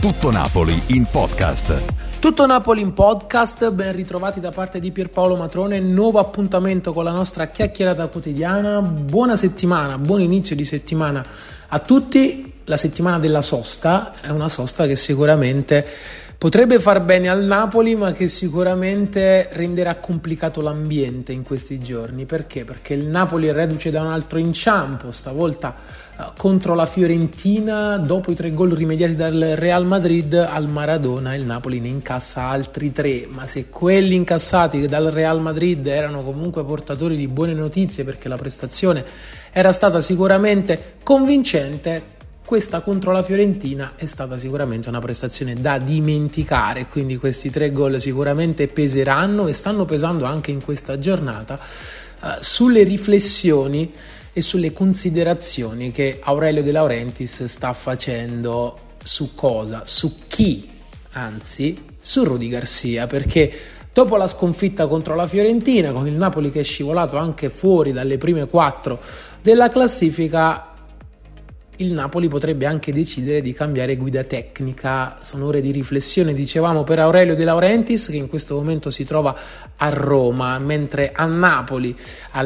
Tutto Napoli in podcast. Tutto Napoli in podcast, ben ritrovati da parte di Pierpaolo Matrone, nuovo appuntamento con la nostra chiacchierata quotidiana. Buona settimana, buon inizio di settimana a tutti. La settimana della sosta è una sosta che sicuramente potrebbe far bene al Napoli, ma che sicuramente renderà complicato l'ambiente in questi giorni. Perché? Perché il Napoli è reduce da un altro inciampo, stavolta contro la Fiorentina. Dopo i 3 gol rimediati dal Real Madrid al Maradona, il Napoli ne incassa altri 3, ma se quelli incassati dal Real Madrid erano comunque portatori di buone notizie, perché la prestazione era stata sicuramente convincente, questa contro la Fiorentina è stata sicuramente una prestazione da dimenticare. Quindi questi 3 gol sicuramente peseranno e stanno pesando anche in questa giornata sulle riflessioni e sulle considerazioni che Aurelio De Laurentiis sta facendo su cosa? Su chi? Anzi, su Rudy Garcia, perché dopo la sconfitta contro la Fiorentina, con il Napoli che è scivolato anche fuori dalle prime 4 della classifica, il Napoli potrebbe anche decidere di cambiare guida tecnica. Sono ore di riflessione, dicevamo, per Aurelio De Laurentiis, che in questo momento si trova a Roma, mentre a Napoli,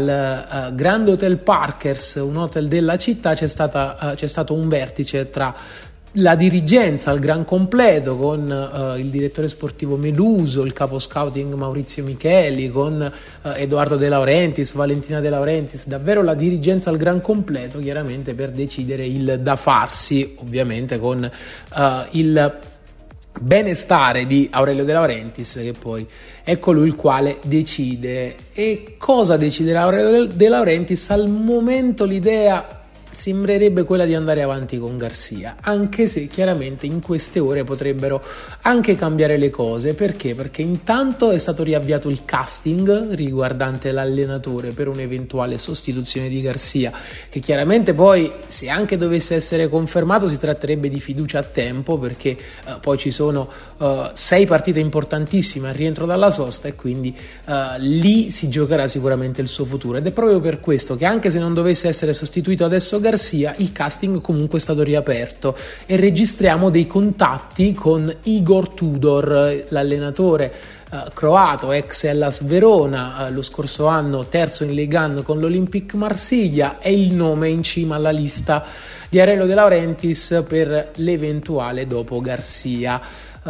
al Grand Hotel Parkers, un hotel della città, c'è stato un vertice tra la dirigenza al gran completo, con il direttore sportivo Meduso, il capo scouting Maurizio Micheli, con Edoardo De Laurentiis, Valentina De Laurentiis, davvero la dirigenza al gran completo, chiaramente per decidere il da farsi, ovviamente con il benestare di Aurelio De Laurentiis, che poi è colui il quale decide. E cosa deciderà Aurelio De Laurentiis? Al momento l'idea sembrerebbe quella di andare avanti con Garcia, anche se chiaramente in queste ore potrebbero anche cambiare le cose. Perché? Perché intanto è stato riavviato il casting riguardante l'allenatore per un'eventuale sostituzione di Garcia, che chiaramente poi, se anche dovesse essere confermato, si tratterebbe di fiducia a tempo, perché poi ci sono 6 partite importantissime al rientro dalla sosta, e quindi lì si giocherà sicuramente il suo futuro. Ed è proprio per questo che, anche se non dovesse essere sostituito adesso Garcia, il casting comunque è stato riaperto e registriamo dei contatti con Igor Tudor, l'allenatore croato, ex Hellas Verona, lo scorso anno terzo in Ligue 1 con l'Olympique Marsiglia. È il nome in cima alla lista di Aurelio De Laurentiis per l'eventuale dopo Garcia.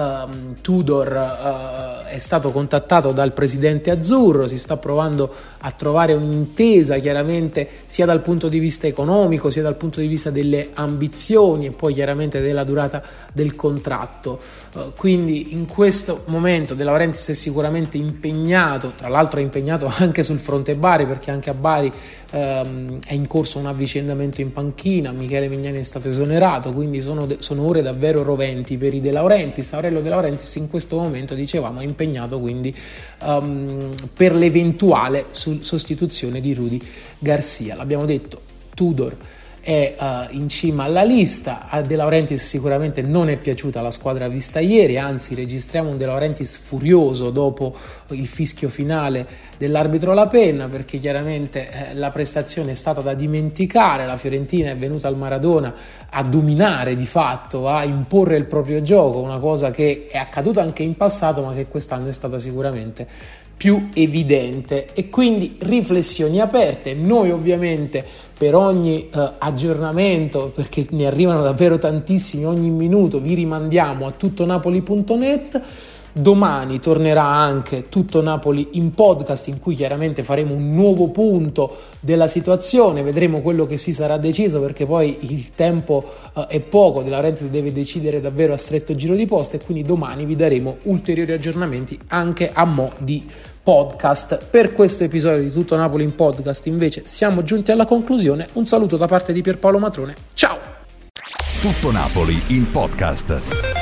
Tudor è stato contattato dal presidente azzurro, si sta provando a trovare un'intesa, chiaramente sia dal punto di vista economico sia dal punto di vista delle ambizioni e poi chiaramente della durata del contratto. Quindi in questo momento De Laurentiis è sicuramente impegnato, tra l'altro è impegnato anche sul fronte Bari, perché anche a Bari è in corso un avvicendamento in panchina. Michele Mignani è stato esonerato, quindi sono ore davvero roventi per i De Laurentiis. Aurelio De Laurentiis in questo momento, dicevamo, è impegnato quindi per l'eventuale sostituzione di Rudy Garcia. L'abbiamo detto, Tudor è in cima alla lista. A De Laurentiis sicuramente non è piaciuta la squadra vista ieri, anzi registriamo un De Laurentiis furioso dopo il fischio finale dell'arbitro La Penna, perché chiaramente la prestazione è stata da dimenticare. La Fiorentina è venuta al Maradona a dominare di fatto, a imporre il proprio gioco, una cosa che è accaduta anche in passato ma che quest'anno è stata sicuramente più evidente. E quindi riflessioni aperte. Noi ovviamente per ogni aggiornamento, perché ne arrivano davvero tantissimi ogni minuto, vi rimandiamo a tuttonapoli.net. Domani tornerà anche Tutto Napoli in podcast, in cui chiaramente faremo un nuovo punto della situazione, vedremo quello che si sarà deciso, perché poi il tempo è poco, De Laurentiis deve decidere davvero a stretto giro di posta, e quindi domani vi daremo ulteriori aggiornamenti anche a mo' di podcast. Per questo episodio di Tutto Napoli in podcast invece siamo giunti alla conclusione. Un saluto da parte di Pierpaolo Matrone, ciao! Tutto Napoli in podcast.